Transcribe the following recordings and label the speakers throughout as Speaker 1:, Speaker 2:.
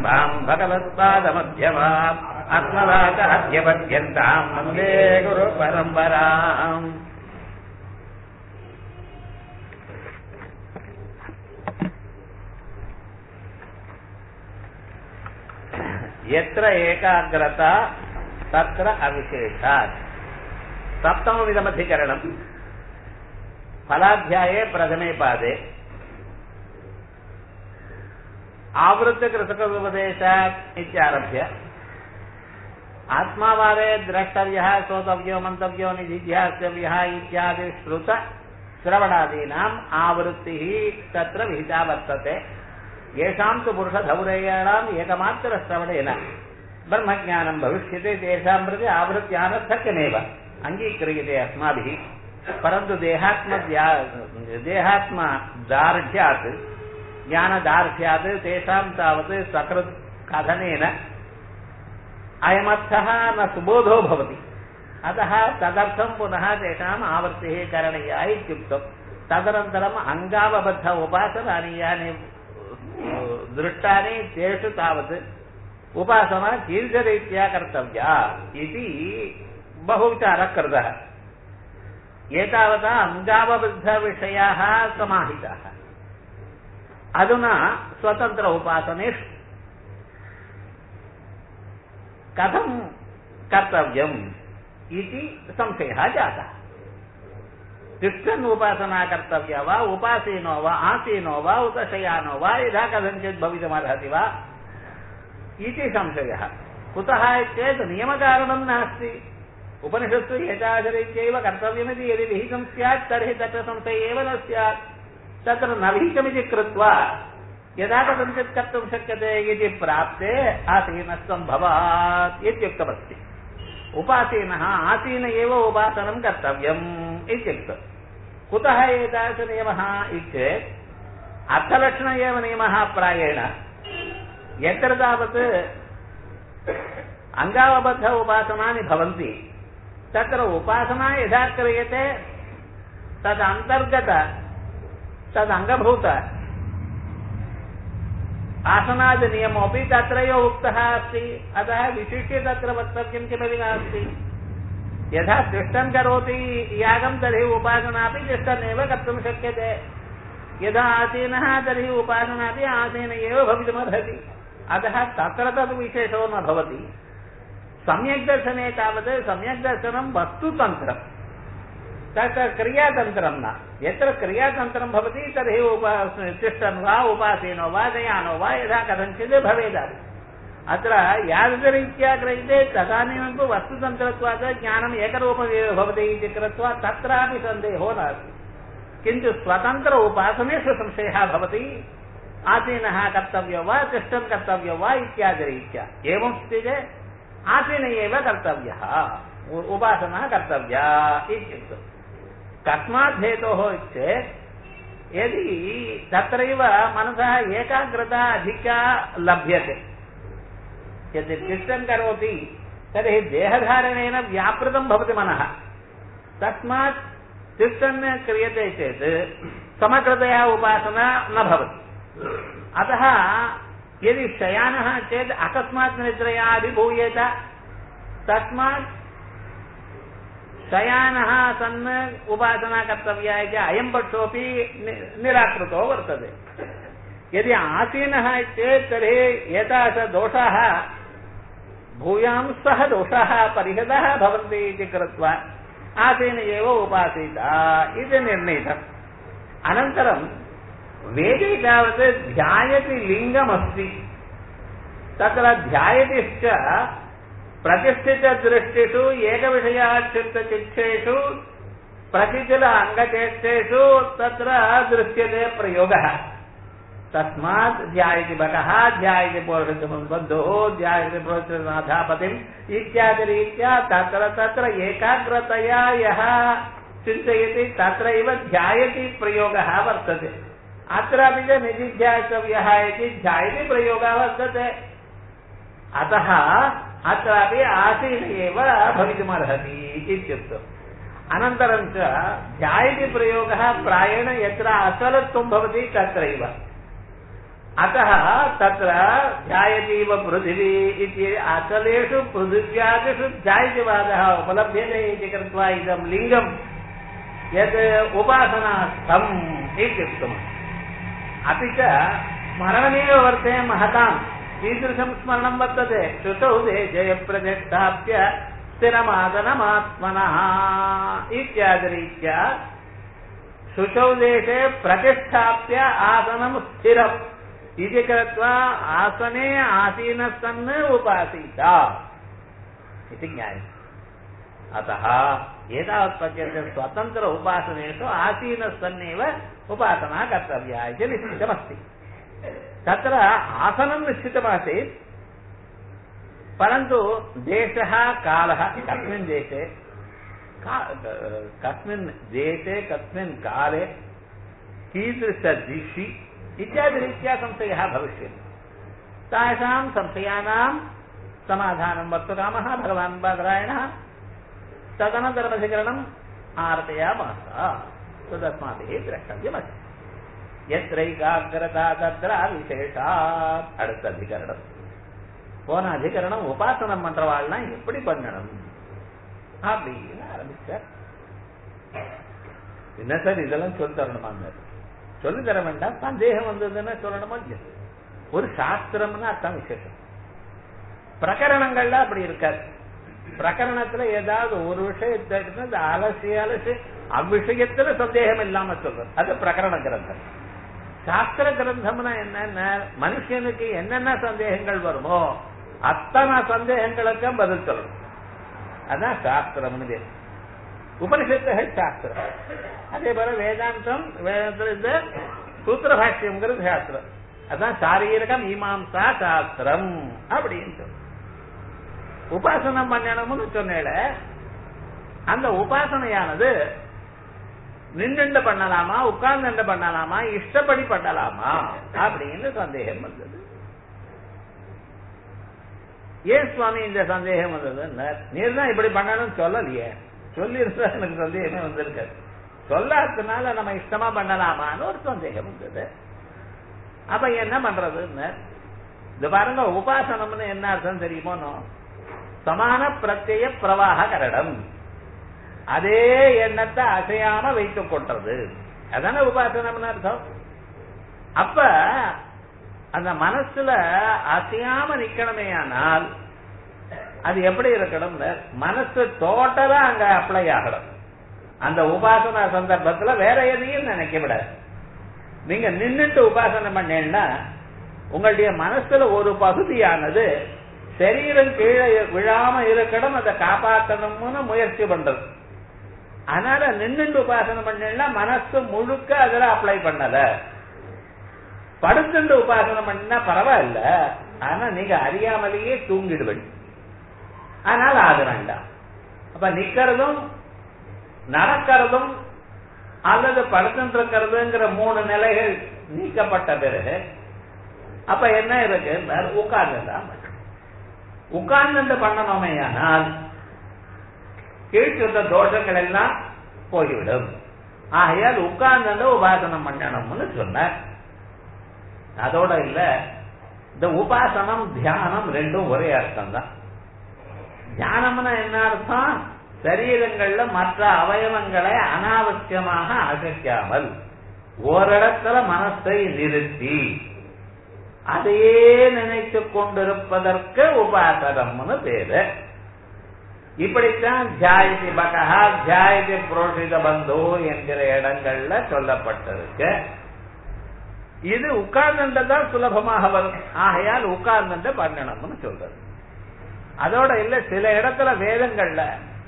Speaker 1: சமாரம்பாம் பகவத்பாதமத்யமாம் அஸ்மதாச்சார்யபர்யந்தாம் வந்தே குரு பரம்பராம். यत्र एकाग्रता तत्र अविशेषात्. सप्तमविदमधिकरणम् फलाध्याये प्रथमे पादे आवृत्तकृतकोपदेशात् इत्यारभ्य आत्मावादे द्रष्टव्यः श्रोतव्यो मन्तव्यो निधिध्यास्तव्यः इत्यादि श्रुत श्रवणादीनाम् आवृत्तिः तत्र विहिता वर्तते. येषां तु पुरुषधौरेयाणाम् एकमात्रश्रवणेन ब्रह्मज्ञानं भविष्यति तेषां प्रति आवृत्त्यानर्थक्यमेव अङ्गीक्रियते अस्माभिः. परन्तु देहात्मदार्ढ्यात् ज्ञानदार्ढ्यात् तेषां तावत् सकृत् कथनेन अयमर्थः न सुबोधो भवति. अतः तदर्थं पुनः तेषाम् आवृत्तिः करणीया इत्युक्तम्. तदनन्तरम् अङ्गावबद्ध उपासनानि यानि दृष्टानि तेषु तावत् उपासना कीदृशरीत्या कर्तव्या इति बहुविचारः कृतः. एतावता अङ्गावबद्धविषयाः समाहिताः. अधुना स्वतन्त्र उपासनेषु कथं कर्तव्यम् इति संशयः जातः. तिष्ठन् उपासना कर्तव्या वा उपासीनो वा आसीनो वा उत शयानो वा यथा कथञ्चित् भवितुमर्हति वा इति संशयः. कुतः चेत् नियमकारणं नास्ति. उपनिषत्सु एतादृशरीत्यैव कर्तव्यमिति यदि विहितं स्यात् तर्हि तत्र संशयः एव न स्यात्. तत्र न विहितमिति कृत्वा यदा कथञ्चित् कर्तुं शक्यते इति प्राप्ते आसीनस्सम्भवात् इत्युक्तमस्ति. उपासीनः आसीन एव उपासनं कर्तव्यम् इत्युक्तम्. कुतः एतादृशनियमः इत्येत् अर्थलक्षण एव नियमः प्रायेण. यत्र तावत् अङ्गावबद्ध उपासनानि भवन्ति तत्र उपासना यदा क्रियते तदन्तर्गत तदङ्गभूत आसनादिनियमोऽपि तत्रैव उक्तः अस्ति. अतः विशिष्य तत्र वक्तव्यं किमपि नास्ति. यथा तिष्ठन् करोति यागं तर्हि उपासनापि तिष्ठन्नेव कर्तुं शक्यते. यदा आसीनः तर्हि उपासनापि आसीन एव भवितुमर्हति. अतः तत्र तद् विशेषो न भवति. सम्यग्दर्शने तावत् सम्यग्दर्शनं वस्तुतन्त्रं तत्र क्रियातन्त्रं न. यत्र क्रियातन्त्रं भवति तर्हि तिष्ठन् वा उपासीनो वा दयानो वा यथा कथञ्चित् भवेत्. अत्र यादृशरीत्या क्रियते तदानीं तु वस्तुतन्त्रत्वात् ज्ञानम् एकरूपमेव भवति इति कृत्वा तत्रापि सन्देहो नास्ति. किन्तु स्वतन्त्र उपासनेषु संशयः भवति. आसीनः कर्तव्यो वा तिष्ठन् कर्तव्यो वा इत्यादिरीत्या. एवं स्थिते आसीन एव कर्तव्यः उपासना कर्तव्या इत्युक्तम्. कस्मात् हेतोः चेत् यदि तत्रैव मनसः एकाग्रता अधिका लभ्यते. यदि तिष्ठन् करोति तर्हि देहधारणेन व्यापृतं भवति मनः. तस्मात् तिष्ठन् क्रियते चेत् समग्रतया उपासना न भवति. अतः यदि शयानः चेत् अकस्मात् निद्रया अभिभूयेत. तस्मात् शयानः सन् उपासना कर्तव्या इति अयं पक्षोऽपि निराकृतो वर्तते. यदि आसीनः चेत् तर्हि एतादृश दोषाः भूयां सह दोषाः परिहताः भवन्ति इति कृत्वा आसीन एव उपासीत इति निर्णीतम्. अनन्तरं वेदे तावत् ध्यायति लिङ्गमस्ति. तत्र ध्यायतिश्च प्रतिष्ठितदृष्टिषु एकविषयाचित्तचित्तेषु प्रतिचिल अङ्गचेष्टेषु तत्र दृश्यते प्रयोगः. तस्मात् ध्यायति भगः ध्यायति पौरुषबन्धुः ध्यायति प्रोच्चनाथापतिम् इत्यादिरीत्या तत्र तत्र एकाग्रतया यः चिन्तयति तत्रैव ध्यायति प्रयोगः वर्तते. अत्रापि च निधिध्यातव्यः इति ध्यायति प्रयोगः वर्तते. अतः अत्रापि आसीन एव भवितुमर्हति इत्युक्तम्. अनन्तरं च ध्यायति प्रयोगः प्रायेण यत्र अचलत्वं भवति तत्रैव. अतः तत्र ध्यायतीव पृथिवी इति अचलेषु पृथिव्यादिषु ध्यायतिवादः उपलभ्यते इति कृत्वा इदं लिङ्गं यत् उपासनास्थम् इत्युक्तम्। अपि च स्मरणमेव वर्तते महतां कीदृशं स्मरणं वर्तते श्रुतौ जयप्रतिष्ठाप्य स्थिरमादनमात्मनः इत्यादिरीत्या शुचौ देशे प्रतिष्ठाप्य आसनं स्थिरम् इति कृत्वा आसने आसीनः सन् उपासीत इति ज्ञायते। अतः एतावत्पर्यन्तं स्वतन्त्र उपासनेषु आसीनः सन्नेव उपासना कर्तव्या इति निश्चितमस्ति। तत्र आसनं निश्चितमासीत्, परन्तु देशः कालः कस्मिन् देशे कस्मिन् काले कीदृशदिशि इत्यादिरीत्या संशयः भविष्यति। तासां संशयानां समाधानं वक्तुकामः भगवान् बादरायणः। तदनन्तरमधिकरणम् आर्तयामास तदस्माभिः द्रष्टव्यमस्ति। यत्रैकाग्रता तत्र विशेषात् அடுத்த அதிகரணம். போன அதிகரணம் உபாசன மந்திரவாள்னா எப்படி பண்ணணும் அப்படின்னு ஆரம்பிச்சார். என்ன சார் இதெல்லாம் சொல்லி தரணுமாங்க? சொல்லி தர வேண்டாம், சந்தேகம் வந்ததுன்னா சொல்லணுமா? ஒரு சாஸ்திரம்னு அர்த்தம் விசேஷம். பிரகரணங்கள்ல அப்படி இருக்காது. பிரகரணத்துல ஏதாவது ஒரு விஷயத்தை அலசி அவ்விஷயத்துல சந்தேகம் இல்லாம சொல்றது அது பிரகரண கிரந்தம். சாஸ்திர கிரந்தம்னா என்னென்ன, மனுஷனுக்கு என்னென்ன சந்தேகங்கள் வருமோ அத்தனை சந்தேகங்களுக்கும் பதில் சொல்லணும். அதான் சாஸ்திரம்னு பேர். உபனிஷத்துகள் சாஸ்திரம். அதே போல வேதாந்தம், வேதாந்தம் இந்த சூத்திர பாஷ்யம்ங்கிறது சாஸ்திரம். அதான் சாரீரக மீமாம்சா சாஸ்திரம் அப்படின்னு சொல்லும். உபாசனம் பண்ணணும்னு சொன்னேல, அந்த உபாசனையானது நின்று பண்ணலாமா, உட்கார்ந்து பண்ணலாமா, இஷ்டப்படி பண்ணலாமா அப்படின்னு சந்தேகம் வந்தது. ஏன் சுவாமி இந்த சந்தேகம் வந்தது? நீர் தான் இப்படி பண்ணணும்னு சொல்லலையே, சொல்லி இருந்தா எனக்கு சந்தேகமே வந்திருக்காது. சொல்லாததுனால நம்ம இஷ்டமா பண்ணலாமான்னு ஒரு சந்தேகம் வந்தது. அப்ப என்ன பண்றதுன்னு இது பாருங்க. உபாசனம்னு என்ன அர்த்தம் தெரியுமோ? சமான பிரத்யய பிரவாக கரடம். அதே எண்ணத்தை அசையாம வைத்துக் கொண்டது, அதான உபாசனம்னு அர்த்தம். அப்ப அந்த மனசுல அசையாம நிக்கணுமே ஆனால் அது எப்படி இருக்கணும்? மனசு டோட்டலா அங்க அப்ளை ஆகணும். அந்த உபாசனா சந்தர்ப்பத்துல வேற எதையும் நினைக்க விடாது. நீங்க நின்னுட்டு உபாசனை பண்ணீங்கன்னா உங்களுடைய மனசுல ஒரு பகுதியானது சரீரம் கீழே விழாம இருக்கணும், அதை காப்பாற்றணும்னு முயற்சி பண்றது. அதனால நின்னுட்டு உபாசனை பண்ணீங்கன்னா மனசு முழுக்க அதுல அப்ளை பண்ணல. படுத்துட்டு உபாசனை பண்ணினா பரவாயில்ல, ஆனா நீங்க அறியாமலேயே தூங்கிடுவீங்க. அதனால அது வேண்டாம். அப்ப நிக்கிறதும் நடக்கிறதும் அல்லது படுத்துட்டு இருக்கிறதுங்கிற 3 நிலைகள் நீக்கப்பட்ட பிறகு அப்ப என்ன இருக்கு? உட்கார்ந்துதான். உட்கார்ந்து பண்ணணுமே ஆனால் கீழ்ச்சொல்ல தோஷங்கள் எல்லாம் போய்விடும். ஆகையால் உட்கார்ந்து உபாசனம் பண்ணணும்னு சொன்ன. அதோட இல்ல, இந்த உபாசனம் தியானம் ரெண்டும் ஒரே அர்த்தம் தான். தியானம்னா என்ன அர்த்தம்? சரீரங்கள்ல மற்ற அவயவங்களை அனாவசியமாக அசைக்காமல் ஓரிடத்துல மனசை நிறுத்தி அதையே நினைத்து கொண்டிருப்பதற்கு உபாசனம்னு பேரு. இப்படித்தான் தியாயதி பகஹா தியாயதி புரோஷித பந்தோ என்கிற இடங்கள்ல சொல்லப்பட்டிருக்கு. இது உட்கார்ந்துதான் சுலபமாக வரும். ஆகையால் உட்கார்ந்து பண்ணணும்னு சொல்றது. அதோட இல்ல, சில இடத்துல வேதங்கள்ல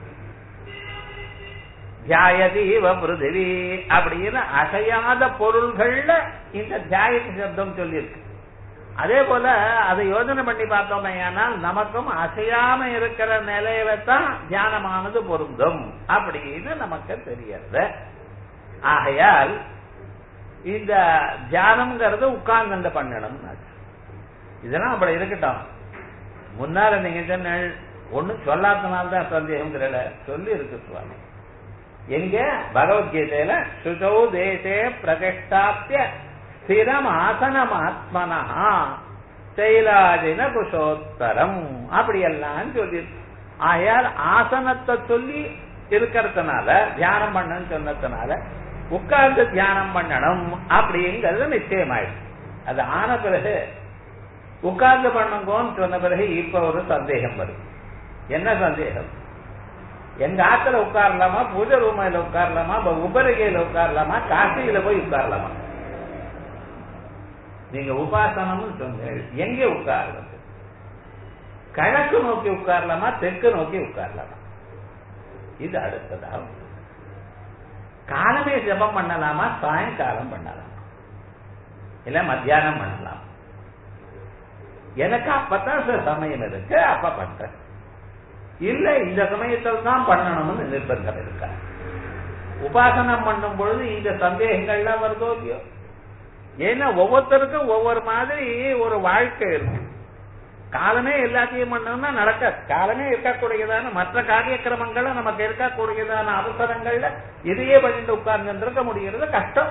Speaker 1: தியாயதீவ பிருதிவி அப்படின்னு அசையாத பொருள்கள்ல இந்த தியாயதி சப்தம் சொல்லியிருக்கு. அதே போல அதை யோசனை பண்ணி பார்த்தோமே, ஆனால் நமக்கும் அசையாம இருக்கிற நிலையில தான் தியானமானது பொருந்தும் அப்படின்னு நமக்கு தெரியறது. ஆகையால் இந்த தியானம்ங்கிறது உட்கார்ந்து பண்ணணும். இதெல்லாம் அப்படி இருக்கட்டும். முன்னால நீங்க சொன்ன ஒன்னும் சொல்லாதனால்தான் சந்தேகம்ங்கிறல சொல்லி இருக்கு சுவாமி. எங்க பகவத்கீதையில சுசௌ தேசே பிரதிஷ்டாப்ய ஸ்திரம் ஆசனமாத்மனா சைலாஜின குஷோத்தரம் அப்படியெல்லாம் சொல்லி ஆயால் ஆசனத்தை சொல்லி இருக்கிறதுனால தியானம் பண்ணன்னு சொன்னதுனால உட்கார்ந்து தியானம் பண்ணணும் அப்படிங்கிறது நிச்சயமாயிடுச்சு. அது ஆன பிறகு உட்கார்ந்து பண்ணுங்கன்னு சொன்ன பிறகு இப்ப ஒரு சந்தேகம் வரும். என்ன சந்தேகம்? எங்க ஆத்துல உட்காரலாமா, பூஜை ரூமையில உட்காரலாமா, உபரிகையில உட்காரலாமா, காசியில போய் உட்காரலாமா? நீங்க உபாசனம்னு சொன்ன எங்கே உட்கார்றது? கிழக்கு நோக்கி உட்காரலாமா, தெற்கு நோக்கி உட்காரலாமா? இது அடுத்ததா. காலமே ஜபம் பண்ணலாமா, சாயங்காலம் பண்ணலாமா, இல்ல மத்தியானம் பண்ணலாம்? எனக்கு அப்பதான் சமயம் இருக்கு, அப்ப பண்றேன். இல்ல இந்த சமயத்தில் தான் பண்ணணும்னு நிர்பந்தம் இருக்கா? உபாசனம் பண்ணும் பொழுது இந்த சந்தேகங்கள்லாம் வருதோ இல்லையோ? ஏன்னா ஒவ்வொருத்தருக்கும் ஒவ்வொரு மாதிரி ஒரு வாழ்க்கை இருக்கு. காலமே எல்லாத்தையும் பண்ணணும்னா நடக்காது. காலமே இருக்கக்கூடியதான மற்ற காரியக்கிரமங்களை நமக்கு இருக்கக்கூடியதான அவசரங்கள்ல இதையே பண்ணிட்டு உட்கார்ந்து இருக்க முடிகிறது கஷ்டம்.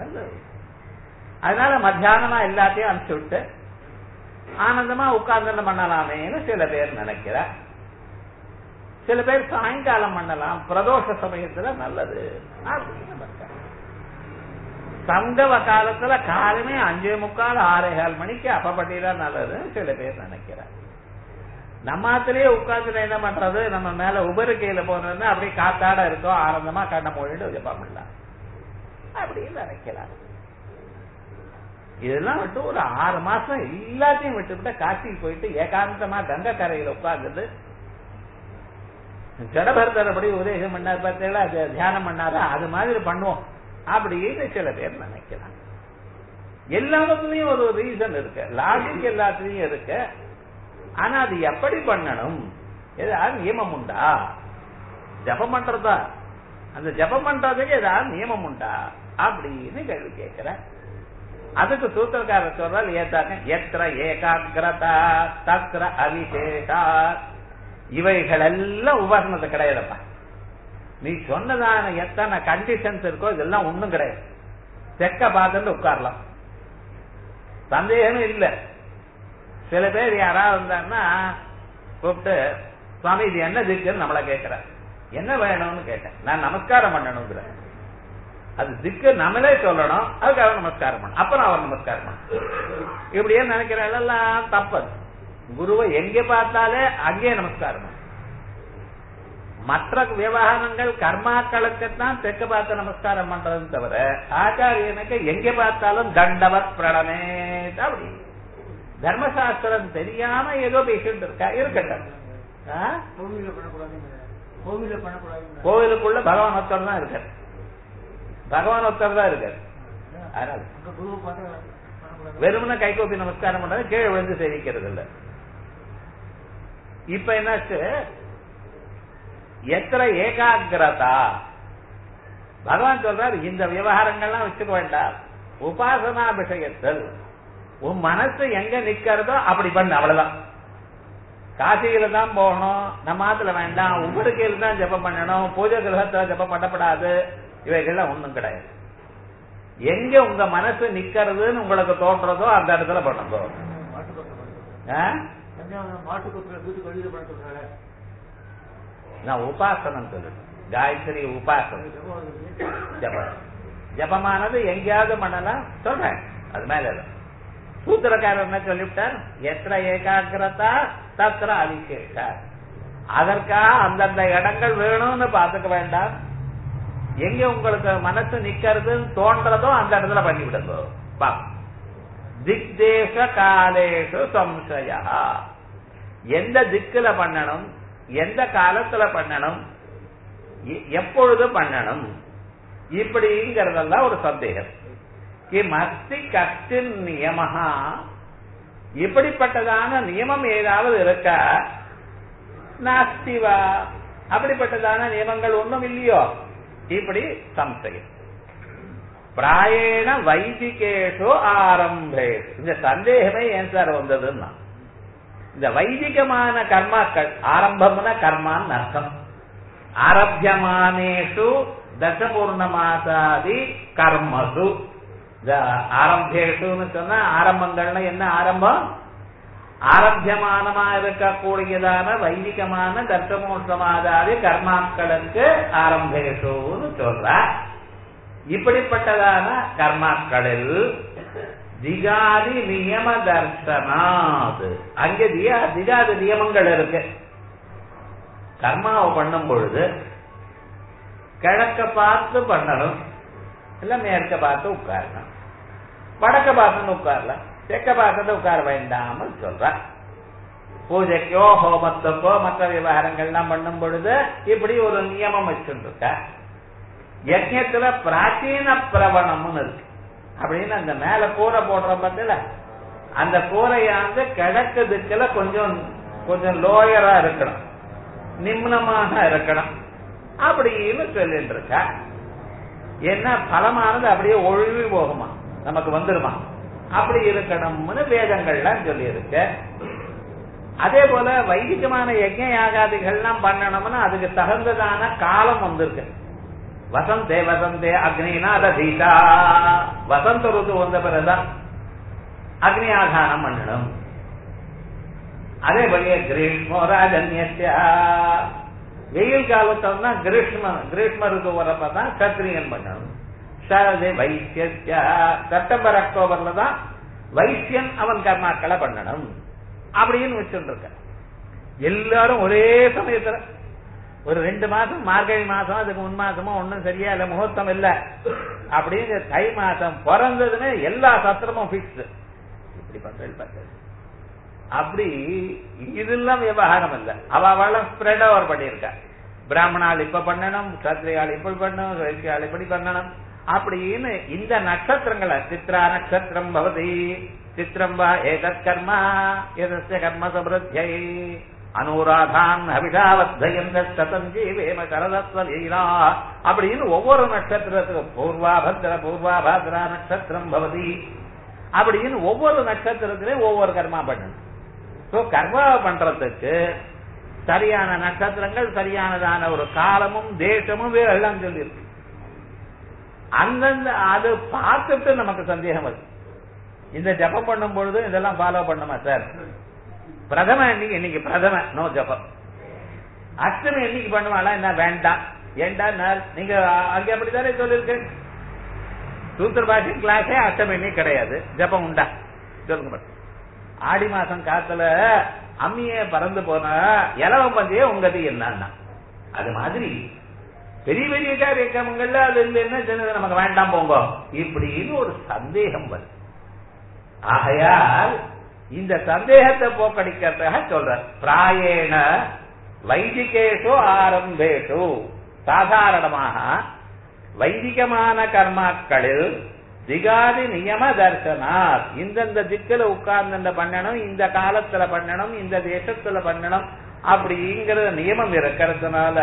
Speaker 1: அதனால மத்தியானமா எல்லாத்தையும் அனுப்பிச்சு விட்டு ஆனந்தமா உட்கார்ந்து பண்ணலாமேன்னு சில பேர் நினைக்கிறார். சில பேர் சாயங்காலம் பண்ணலாம், பிரதோஷ சமயத்துல நல்லது அப்படின்னு. சங்கவ காலத்துல காலமே 5:45 6:15 மணிக்கு அப்பப்பட்டிதான் நல்லதுன்னு சில பேர் நினைக்கிறார். நம்ம ஆத்திலேயே உட்கார்ந்து என்ன பண்றது, நம்ம மேல உபரிக்கையில போனதுன்னா அப்படியே காத்தாட இருக்கோம், ஆனந்தமா கண்ண மூடிட்டு ஜபம் பண்ணலாம் அப்படின்னு நினைக்கிறார். இதெல்லாம் விட்டு ஒரு 6 மாசம் எல்லாத்தையும் விட்டுவிட்டு காசிக்கு போயிட்டு ஏகாந்தமா கங்கை கரையில உட்கார்ந்து ஜடபரதர் அப்படி உபதேசம் பண்ணார் பார்த்தீங்களா, தியானம் பண்ணாரா, அது மாதிரி பண்ணுவோம் அப்படின்னு சில பேர் நினைக்கிறாங்க. எல்லாத்துலயும் ஒரு ரீசன் இருக்கு, லாஜிக் எல்லாத்துலயும் இருக்கு. ஆனா அது எப்படி பண்ணணும், ஏதாவது நியமம் உண்டா? ஜபம் பண்றதா, அந்த ஜபம் பண்றதுக்கு ஏதாவது நியமம் உண்டா அப்படின்னு கேள்வி கேட்கிற. அதுக்கு சூத்திரக்காரர் சொல்றால் ஏத்தாங்க, எத்திர ஏகாகிரதா தத்ர அவிசேஷா. இவைகள் எல்லாம் உபாசனத்தை கிடையாதுப்பா. நீ சொன்னதான எத்தனை கண்டிஷன்ஸ் இருக்கோ இதெல்லாம் ஒண்ணும் கிடையாது. தெக்க பார்த்துட்டு உட்காரலாம், சந்தேகமே இல்லை. சில பேர் யாராவது இருந்தாங்கன்னா கூப்பிட்டு, சுவாமி இது என்ன திக்குன்னு நம்மள கேட்கிற, என்ன வேணும்னு கேட்டேன். நான் நமஸ்காரம் பண்ணணுங்கிற, அது திக்கு நம்மளே சொல்லணும், அதுக்காக நமஸ்காரம் பண்ணணும், அப்புறம் அவர் நமஸ்காரம் பண்ணணும். இப்படியே நினைக்கிற எல்லாம் தப்பது. குருவை எங்கே பார்த்தாலே அங்கே நமஸ்காரம். மற்ற விவகாரங்கள் கர்மாக்களுக்குத்தான் தெற்கு பார்த்து நமஸ்காரம் பண்றது தவிர ஆச்சாரியனுக்கு எங்கே பார்த்தாலும் தண்டவத் பிரணமே. அப்படி தர்மசாஸ்திரம் தெரியாம ஏதோ பேசிட்டு இருக்கா, இருக்கட்டும். கோவிலுக்குள்ள பகவான் ஒருத்தர் தான் இருக்காரு, பகவான் ஒருத்தர் தான் இருக்காரு. அதனால வெறுமன கைகோப்பி நமஸ்காரம் பண்றது, கீழே விழுந்து சேவிக்கிறது இல்ல. இப்ப என்னாச்சு, எத்திர ஏகாகிரதா. பகவான் சொல்றாரு இந்த விவகாரங்கள்லாம் வச்சுக்க வேண்டாம், உபாசனா விஷயத்தில் உன் மனசு எங்க நிக்கிறதோ அப்படி பண்ணு, அவ்வளவுதான். காசியில தான் போகணும், நம்ம ஆத்துல வேண்டாம், உபரிக்கையில தான் ஜபம் பண்ணணும், பூஜை கிரகத்துல ஜபம் பண்ணப்படாது, இவைகள்லாம் ஒண்ணும் கிடையாது. எங்க உங்க மனசு நிக்கிறதுன்னு உங்களுக்கு தோன்றதோ அந்த இடத்துல பண்ணுங்க. நான் உபாசனம் சொல்லுறேன், காயத்ரி உபாசனம் ஜபமானது எங்கேயாவது பண்ணலாம் சொல்றேன். அது மேல சூத்திரக்காரர் என்ன சொல்லிவிட்டார், எத்திர ஏகாகிரதா தத்திர அவிசேஷா. அதற்காக அந்தந்த இடங்கள் வேணும்னு பாத்துக்க வேண்டாம், எங்க உங்களுக்கு மனசு நிக்கிறதுன்னு தோன்றதோ அந்த இடத்துல பண்ணிவிடுங்க. திக்தேச காலேஷு சம்சயா. எந்த திக்குல பண்ணணும், எந்த காலத்துல பண்ணணும், எப்பொழுது பண்ணணும், இப்படிங்கிறதெல்லாம் ஒரு சந்தேகம். மஸ்தி கஷ்டின் நியமஹா. இப்படிப்பட்டதான நியமம் ஏதாவது இருக்கா? நாஸ்திவா. அப்படிப்பட்டதான நியமங்கள் ஒண்ணும் இல்லையோ? இப்படி சம்சயம். பிராயண வைதிகேஷு ஆரம்பே. இந்த சந்தேகமே ஏன் சார் வந்ததுன்னா, இந்த வைதிகமான கர்மாக்கள், ஆரம்பம்னா கர்மான்னு அர்த்தம், ஆரம்பியமானேஷு தசபூர்ணமாசாதி கர்மசு. இந்த ஆரம்பேஷுன்னு சொன்னா ஆரம்பங்கள்னா என்ன ஆரம்பம்? ஆரம்பியமானமா இருக்கக்கூடியதான வைதிகமான தர்க்கமோட்சமாதாதி கர்மாக்களுக்கு ஆரம்பேஷுன்னு சொல்ற. இப்படிப்பட்டதான கர்மாக்களில் திகாதி நியம தர்சனாது, அங்கே திகாதி நியமங்கள் இருக்கு. கர்மாவை பண்ணும் பொழுது கிழக்க பார்த்து பண்ணணும், இல்ல மேற்க பார்த்து உட்காரணும். வடக்க பார்த்து உட்காரலாம், தெற்க பார்த்து உட்கார வேண்டாம்னு சொல்ற. பூஜைக்கோ ஹோமத்துக்கோ மற்ற விவகாரங்கள்லாம் பண்ணும் பொழுது இப்படி ஒரு நியமம் வச்சுருக்க. யஜ்ஞத்துல பிராச்சீன பிரவணம்னு இருக்கு. அப்படின்னு அந்த மேல கூரை போடுற பத்தில அந்த கூரையாந்து கிழக்கு திக்குல கொஞ்சம் கொஞ்சம் லோயரா இருக்கணும், நிம்னமாக இருக்கணும் அப்படின்னு சொல்லிட்டு இருக்க. என்ன பலமானது அப்படியே ஒழுவி போகுமா, நமக்கு வந்துருமா, அப்படி இருக்கணும்னு வேதங்கள்லாம் சொல்லி இருக்கு. அதே போல வைதிகமான யஜ்ஞ யாகாதிகள்லாம் பண்ணணும்னு அதுக்கு தகுந்ததான காலம் வந்திருக்கு. வசந்தே வசந்தே அக்னினா தீதா, வசந்த ருது வந்த பிறகுதான் அக்னி ஆதானம் பண்ணணும். அதே போல கிரீஷ்மோ ராஜன்யஸ்ய, வெயில் காலத்தோம்னா கிரீஷ்ம ருது வரப்பதான் சத்திரியன் பண்ணணும். சரதே வைசிய, செப்டம்பர் அக்டோபர்ல தான் வைசியன் அவன் கர்மாக்களை பண்ணணும் அப்படின்னு வச்சுருக்க. எல்லாரும் ஒரே சமயத்துல ஒரு 2 மாசம், மார்கழி மாசம், அதுக்கு முன் மாசமோ ஒன்னும் சரியா இல்ல, முகூர்த்தம் இல்ல அப்படின்னு தை மாசம் பிறந்ததுன்னு எல்லா சத்திரமும் பிக்ஸ். இப்படி பண்றது அப்படி இதெல்லாம் விவகாரம் இல்ல. அவள ஸ்ப்ரெட் ஓவர் பண்ணியிருக்க. பிராமணால் இப்ப பண்ணணும், சத்திரியால் இப்படி பண்ணணும், வைசியால் இப்படி பண்ணணும் அப்படின்னு இந்த நட்சத்திரங்களை, சித்ரா நட்சத்திரம் பவதி சித்திரம் வா ஏதத் கர்மா எதஸ்ய கர்ம சம்ருத்யை அனுராதான் அபிஷாவத்யந்த சதஞ்சீவேம சரதஸ்வலீலா அப்படின்னு ஒவ்வொரு நட்சத்திரத்துக்கும் பூர்வாபத்ர பூர்வாபாத்ரா நட்சத்திரம் பவதி அப்படின்னு ஒவ்வொரு நட்சத்திரத்திலையும் ஒவ்வொரு கர்மா பண்ணணும். சோ கர்மா பண்றதுக்கு சரியான நட்சத்திரங்கள், சரியானதான ஒரு காலமும் தேசமும் எல்லாம் சொல்லியிருக்கு. அந்தந்த அது பார்த்துட்டு நமக்கு சந்தேகம் வருது, இந்த ஜபம் பண்ணும் பொழுது இதெல்லாம் ஃபாலோ பண்ணுமா சார்? பிரதம இன்னைக்கு பிரதம நோ ஜபம், அஷ்டமி என்னைக்கு பண்ணுவாளா என்ன வேண்டாம், ஏண்டா நீங்க அங்க அப்படித்தானே சொல்லிருக்கு. சூத்திர பாஷை கிளாஸே அஷ்டமி இன்னைக்கு கிடையாது, ஜபம் உண்டா சொல்லுங்க. ஆடி மாசம் காத்துல அம்மியே பறந்து போனா இலவம் பந்தியே உங்கது என்னன்னா, அது மாதிரி பெரிய பெரிய காரியங்கள்ல அது இல்லைன்னா சொன்னது நமக்கு வேண்டாம் போங்க இப்படின்னு ஒரு சந்தேகம் வருது. ஆகையால் இந்த சந்தேகத்தை போக்கடிக்கிறதாக சொல்ற. பிராயேண வைதிகேஷு ஆரம்பேஷு, சாதாரணமாக வைதிகமான கர்மாக்களில் திகாதி நியம தர்சனார், இந்தந்த திக்குல உட்கார்ந்து பண்ணணும், இந்த காலத்துல பண்ணணும், இந்த தேசத்துல பண்ணணும் அப்படிங்கிற நியமம் இருக்கிறதுனால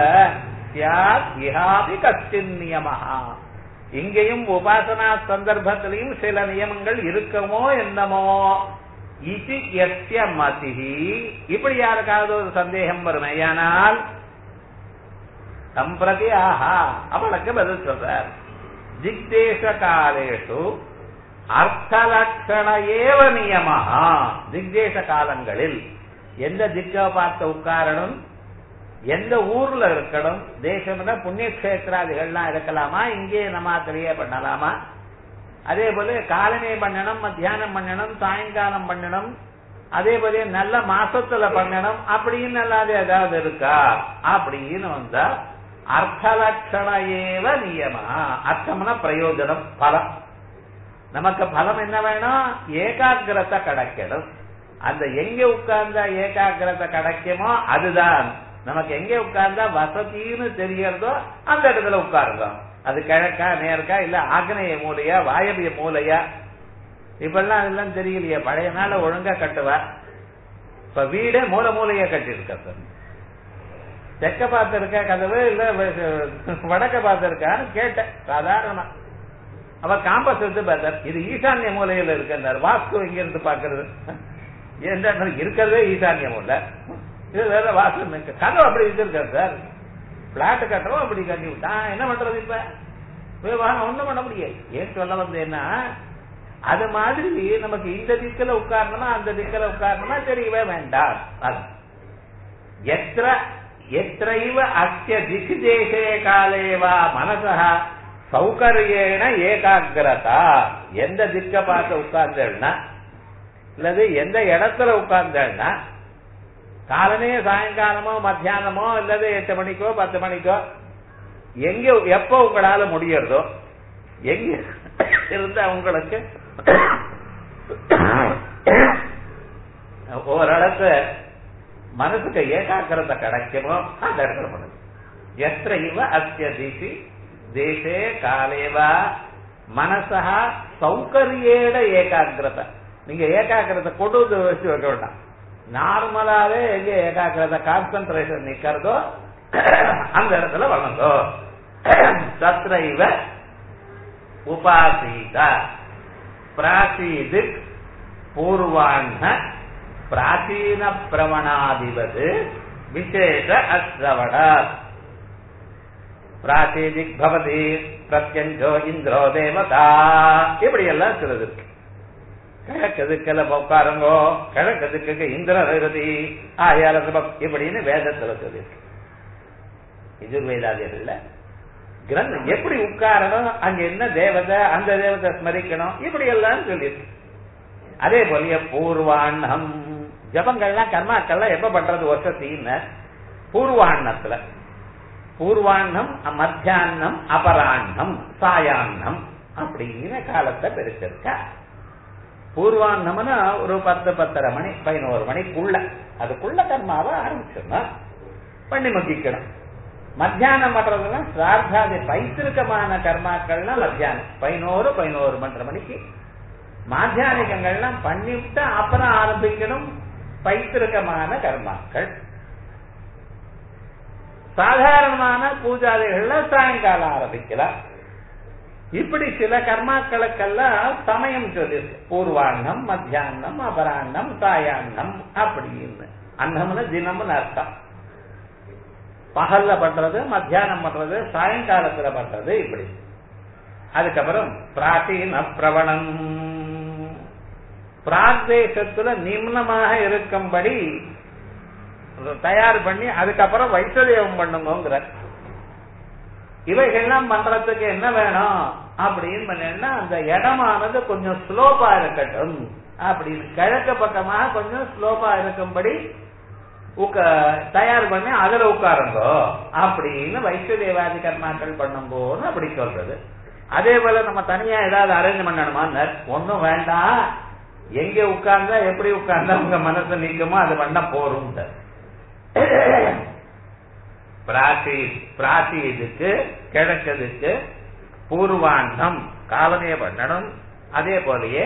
Speaker 1: கஷ்டின் நியமஹா, இங்கேயும் உபாசனா சந்தர்ப்பத்திலையும் சில நியமங்கள் இருக்குமோ என்னமோ இது எஸ்ய மதிஹி. இப்படி யாருக்காவது ஒரு சந்தேகம் வருமையானால் சம்பிரதி ஆஹா அவளுக்கு பதில் சொல்றார். திக்தேச காலேஷு அர்த்தலட்சண ஏவ நியமஹா, திக்தேச காலங்களில் எந்த திக்க பார்த்து உட்காரணும், எந்த ஊர்ல இருக்கணும், தேசம்னா புண்ணியக்ஷேத்திராதிகள்லாம் இருக்கலாமா, இங்கே நமாத்திலேயே பண்ணலாமா, அதே போல காலமே பண்ணணும், மத்தியானம் பண்ணணும், சாயங்காலம் பண்ணணும், அதே போல நல்ல மாசத்துல பண்ணணும் அப்படின்னு அல்லாத ஏதாவது இருக்கா அப்படின்னு வந்தா அர்த்தலட்சண ஏவ நியமா. அர்த்தம்னா பிரயோஜனம், பலம். நமக்கு பலம் என்ன வேணும்? ஏகாகிரத்தை கிடைக்கணும். அந்த எங்க உட்கார்ந்தா ஏகாகிரத்தை கிடைக்குமோ அதுதான் நமக்கு. எங்க உட்கார்ந்தா வசதின்னு தெரியறதோ அந்த இடத்துல உட்காருதோம். அது கிழக்கா நேர்க்கா இல்ல ஆக்னேய மூலையா வாயவிய மூலையா, இப்பெல்லாம் அதெல்லாம் தெரியலையே. பழைய நாள ஒழுங்கா கட்டுவா, இப்ப வீடே மூலையா கட்டி இருக்க. தெற்க பார்த்து இருக்க கதவு இல்ல வடக்க பார்த்து இருக்கான்னு கேட்டேன். சாதாரணமா அவர் காம்பஸ் எடுத்து பார்த்தார், இது ஈசான்ய மூலையில இருக்கார். வாஸ்து இங்க இருந்து பாக்குறது ஏன்னா இருக்கிறதே ஈசான்ய மூலை, இது வேற வாஸ்து கதவு அப்படி வச்சிருக்காரு சார். பிளாட் கட்டுறோம் அப்படி கட்டி விட்டான், என்ன பண்றது? இப்ப விவகாரம் ஒண்ணும் பண்ண முடியாது. ஏன் சொல்ல வந்தேன்னா அது மாதிரி நமக்கு இந்த திக்கில உட்காரணுமா அந்த திக்கில உட்காரணுமா தெரியவே வேண்டாம். எத்தைவ அஸ்ய திசி தேசே காலேவா மனசா சௌகரியேன ஏகாகிரதா, எந்த திக்க பார்த்து உட்கார்ந்தேன்னா இல்லது எந்த இடத்துல உட்கார்ந்தேன்னா காலமே சாயங்காலமோ மத்தியானமோ இல்லது 8 மணிக்கோ 10 மணிக்கோ எங்க எப்ப உங்களால முடியறதோ எங்க இருந்தா உங்களுக்கு ஓரளவுக்கு மனசுக்கு ஏகாக்கிரதை கிடைக்குமோ அந்த இடத்துல பண்ணுங்க. எத்தைவ அஸ்ய திசி தேசே காலேவா மனசா சௌகரியேட ஏகாகிரதை. நீங்க ஏகாகிரதை கொண்டு வச்சு வைக்க வேண்டாம். நார்மலாவே எங்க ஏகாகிரதை கான்சென்ட்ரேஷன் நிக்கிறதோ அந்த இடத்துல வளர்ந்தோ. தத்ரைவ உபாசீத பிராசீதிக் பூர்வாண்ண பிராச்சீன பிரவணாதிபது விசேஷ அஸ்ரவண பிராச்சீதிக் பவதி பிரத்யஞ்சோ இந்திரோ தேவதா. இப்படி எல்லாம் சிலது இருக்கு. கிழக்கு திக்கல உட்காருங்கோ, கிழக்கு திக்கு இந்திரன் இருதி ஆயால இப்படின்னு வேதத்துல சொல்லியிருக்கு. எஜுர்வேதாதிகள்ல கிரந்தம் எப்படி உட்காரணும், அங்க என்ன தேவதை அந்த தேவதை ஸ்மரிக்கணும் இப்படி எல்லாம் சொல்லியிருக்கு. அதே போல பூர்வாண்ணம் ஜபங்கள்லாம் கர்மாக்கள்லாம் எப்ப பண்றது வசத்தின்னு பூர்வாண்ணத்துல பூர்வாண்ணம் மத்தியானம் அபராண்ணம் சாயாண்ணம் அப்படின்னு காலத்தை பிரிச்சிருக்கா. பூர்வாண்ணம்னா ஒரு 10-10:30 மணி 11 மணிக்குள்ள அதுக்குள்ள கர்மாவை ஆரம்பிச்சிடணும், பண்ணி முக்கிக்கணும். மத்தியானம் பண்றதுன்னா சிரார்த்தாதி பைத்திருக்கமான கர்மாக்கள்னா மத்தியானம் 11-11:30 மணிக்கு மாத்தியானிகங்கள்லாம் பண்ணிவிட்டு அப்புறம் ஆரம்பிக்கணும் பைத்திருக்கமான கர்மாக்கள். சாதாரணமான பூஜாதிகள்ல சாயங்காலம் ஆரம்பிக்கலாம். இப்படி சில கர்மாக்களுக்கெல்லாம் சமயம் சொல்லிருக்கு. பூர்வாண்ணம் மத்தியானம் அபராண்ணம் சாயாண்ணம் அப்படின்னு. அன்னம்னு தினம்னு அர்த்தம். பகல்ல பண்றது மத்தியானம் பண்றது சாயங்காலத்துல பண்றது இப்படி. அதுக்கப்புறம் பிராச்சீன பிரவணம் பிராக்தேசத்துல நிம்னமாக இருக்கும்படி தயார் பண்ணி அதுக்கப்புறம் வைஷ்ணதேவம் பண்ணுங்கிற இவைகள்லாம் பண்றதுக்கு என்ன வேணும் அப்படின்னு பண்ணா அந்த இடமானது கொஞ்சம் ஸ்லோப்பா இருக்கட்டும் அப்படின்னு கிழக்கு பக்கமாக கொஞ்சம் ஸ்லோப்பா இருக்கும்படி தயார் பண்ணி அதுல உட்காருங்கோ அப்படின்னு வைஷ்ணதேவாதி கர்மாக்கள் பண்ணும்போது அப்படி சொல்றது. அதே போல நம்ம தனியா ஏதாவது அரேஞ்ச் பண்ணணுமா? ஒன்னும் வேண்டாம், எங்க உட்கார்ந்தா எப்படி உட்கார்ந்தா உங்க மனசு நீக்குமோ அது பண்ண போரும். பிராச்சீதுக்கு கிழக்கதுக்கு பூர்வாண்டம் காலமே பண்ணணும். அதே போலயே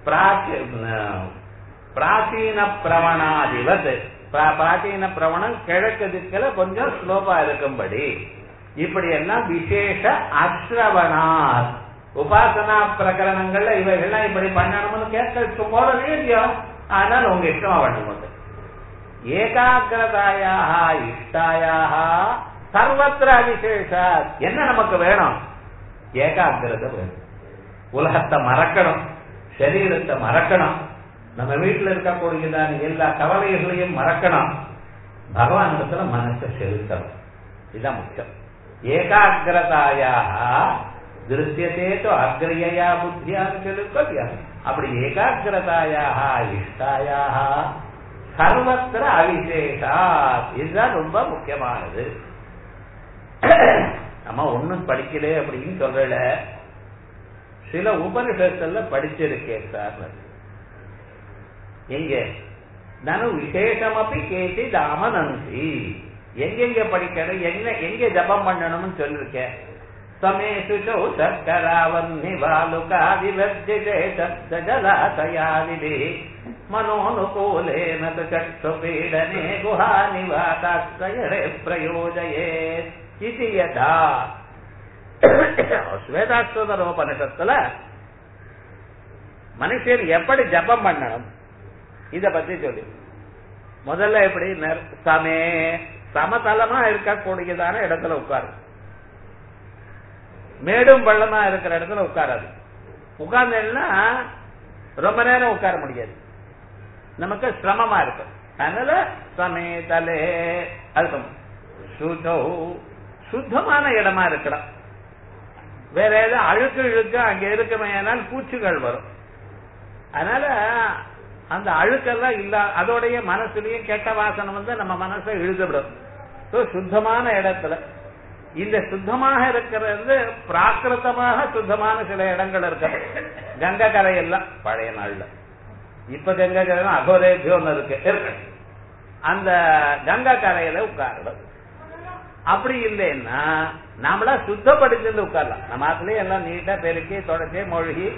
Speaker 1: பிராச்சீன பிரவணாதிபத் பிராச்சீன பிரவணம் கிழக்கு திக்கல கொஞ்சம் ஸ்லோப்பா இருக்கும்படி இப்படி எல்லாம் விசேஷ அஸ்ரவணாத் உபாசனா பிரகரணங்கள்ல இவைகள்லாம் இப்படி பண்ணணும்னு கேட்க போறதே இல்லையோ. ஆனால் உங்க இஷ்டமா பண்ணும்போது ஏகாகிரதாயாக இஷ்டாயாக சர்வத்திர விசேஷா. என்ன நமக்கு வேணும்? ஏகாகிரதை வேணும். உலகத்தை மறக்கணும், சரீரத்தை மறக்கணும், நம்ம வீட்டில் இருக்கக்கூடியதான எல்லா கவலைகளையும் மறக்கணும், பகவான் இடத்துல மனசை செலுத்தணும். இதுதான் முக்கியம். ஏகாகிரதாயாக திருஷ்யத்தேதோ அக்ரியா புத்தியான்னு சொல்லிக்கொள்ளியா. அப்படி ஏகாகிரதாயாக இஷ்டாயாக சர்வத்திர அவிசேஷா. இதுதான் ரொம்ப முக்கியமானது. நம்ம ஒன்னும் படிக்கல அப்படின்னு சொல்லல, சில உபனிஷத்துல படிச்சிருக்கேன் சார். எங்க நானும் விசேஷமப்பி கேட்டி தாமனந்தி எங்கெங்க படிக்கணும் எங்க ஜபம் பண்ணணும்னு சொல்லிருக்கேன். சமேஷு சக்கராவன்னி வாலுகாதிவர்ஜிதே சப்தஜலாசயாவிதி மனோனுகூலேன சக்ஷுபீடனே குஹாநிவாதாஸ்ரயரே பிரயோஜயேத் இதி யதா. ஸ்வேதாஸ்வதரோபனிஷத்துல மனுஷர் எப்படி ஜபம் பண்ணணும் இத பத்தி சொல்லி முதல்ல எப்படி சமதளமா இருக்கக்கூடியதான இடத்துல உட்காரு, மேடும் பள்ளமா இருக்கிற இடத்துல உட்காராது. உட்கார்ந்தேன்னா ரொம்ப நேரம் உட்கார முடியாது, நமக்கு சிரமமா இருக்கும். அதனால சமேதலே அது சுத்தமான இடமா இருக்கலாம். வேற ஏதாவது அழுக்கு இழுக்கு அங்க இருக்குமையானால் பூச்சிகள் வரும். அதனால அந்த அழுக்கெல்லாம் இல்ல, அதோடைய மனசுலயும் கெட்ட வாசனை வந்து நம்ம மனசை இழுதுவிடும். சுத்தமான இடத்துல இந்த சுத்தமாக இருக்கிறது பிராகிருத்தமாக சுத்தமான சில இடங்கள் இருக்கு. கங்கை கரையெல்லாம் பழைய நாள்ல, இப்ப கங்கை கரை அகோரேஜோன்னு இருக்கு, அந்த கங்கை கரையில உட்காரணும். அப்படி இல்லைன்னா நாமளா சுத்தப்படுத்தி உட்காரலாம். நம்ம ஆத்துலயே எல்லாம் நீட்டா பெருக்கி தொடச்சி மொழிகி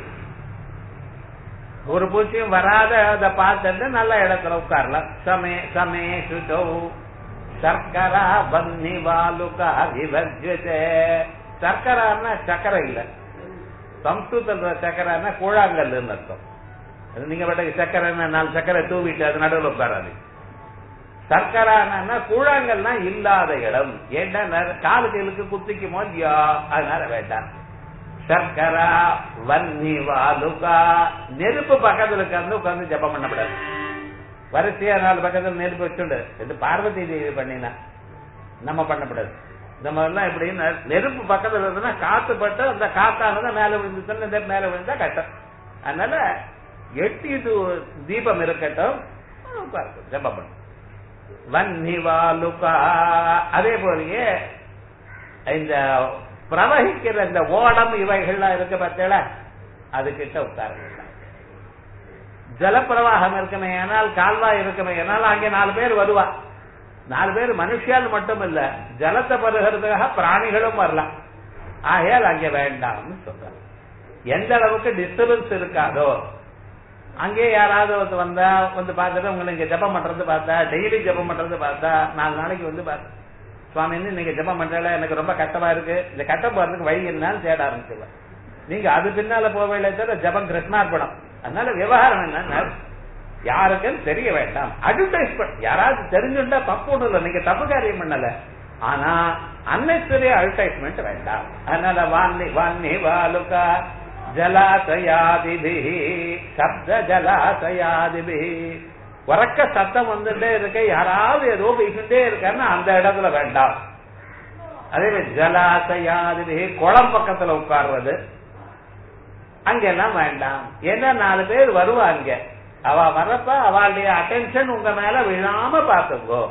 Speaker 1: ஒரு பூச்சியும் வராத அதை பார்த்துட்டு நல்ல இடத்துல உட்காரலாம். சமே சமே சுதோ சர்க்கரா பன்னி வாலுகா விவஜ்யதே. சர்க்கரான்னா சக்கரை இல்ல, சம்ஸ்கிருத சக்கரான்னா கூழாங்கல்லுன்னு அர்த்தம். நீங்க பட்ட சக்கரை 4 சக்கரை தூவிட்டு அது நடுவில் உட்காராது. சர்க்கரானா கூழாங்கல்னா இல்லாத இடம். ஏன்னா காலு கைலுக்கு குத்திக்குமோ இல்லையா, அதனால வேண்டாம். சர்க்கரா வன்னி வாலுகா, நெருப்பு பக்கத்துல உட்கார்ந்து ஜபம் பண்ணப்படாது. வரிசையா 4 பக்கத்துல நெருப்பு வச்சுண்டு இது பார்வதி தேவி பண்ணினா நம்ம பண்ணப்படாது. நம்ம எல்லாம் எப்படி நெருப்பு பக்கத்துல இருந்ததுன்னா காத்து பட்டு அந்த காத்தானதான் மேல விழுந்துச்சுன்னா மேல விழுந்தா கட்டம். அதனால 8 தீபம் இருக்கட்டும், ஜபம் பண்ண வன்னி வாலுகா. அதே போலயே இந்த பிரவகிக்கிற இந்த ஓடம் இவைகள்லாம் இருக்க பார்த்தல, அது கிட்ட உட்கார. ஜலப்பிரவாகம் இருக்குமே ஆனால், கால்வாய் இருக்குமே ஆனால் அங்கே 4 பேர் வருவா. 4 பேர் மனுஷியால் மட்டும் இல்ல, ஜலத்தை பருகிறதுக்காக பிராணிகளும் வரலாம். ஆகையால் அங்கே வேண்டாம்னு சொல்றாங்க. எந்த அளவுக்கு டிஸ்டர்பன்ஸ் இருக்காதோ அங்கே யாராவது வந்தா வந்து பார்த்துட்டு உங்களை இங்க ஜபம் பண்றது பார்த்தா, டெய்லி ஜபம் பண்றது பார்த்தா, 4 நாளைக்கு வந்து பார்த்தா சுவாமி நீங்க ஜபம் பண்றல எனக்கு ரொம்ப கஷ்டமா இருக்கு, இந்த கஷ்டம் போறதுக்கு வழி என்னன்னு தேட ஆரம்பிச்சிருவேன். நீங்க அது பின்னால போகவில்லை தவிர ஜபம் கிருஷ்ணார்பணம். அதனால விவகாரம் என்ன யாருக்குன்னு தெரிய வேண்டாம். அட்வர்டைஸ்மெண்ட் யாராவது தெரிஞ்சுட்டா தப்பு ஒண்ணு இல்லை, நீங்க தப்பு காரியம் பண்ணல, ஆனா அன்னெசரி அட்வர்டைஸ்மெண்ட் வேண்டாம். அதனால வான்னி வான்னி வாலுகா ஜலாசயாதிபி சப்த ஜலாசயாதிபி. உறக்க சத்தம் வந்துட்டே இருக்க, யாராவது ஏதோ பேசிட்டே இருக்காருன்னா அந்த இடத்துல வேண்டாம். அதே மாதிரி ஜலாசயாதிபி குளம் பக்கத்துல உட்கார்றது அங்கெல்லாம் வேண்டாம். ஏன்னா 4 பேர் வருவாங்க, அவ வர்றப்ப அவளுடைய அட்டென்ஷன் உங்க மேல விழாம பாத்துங்கோ.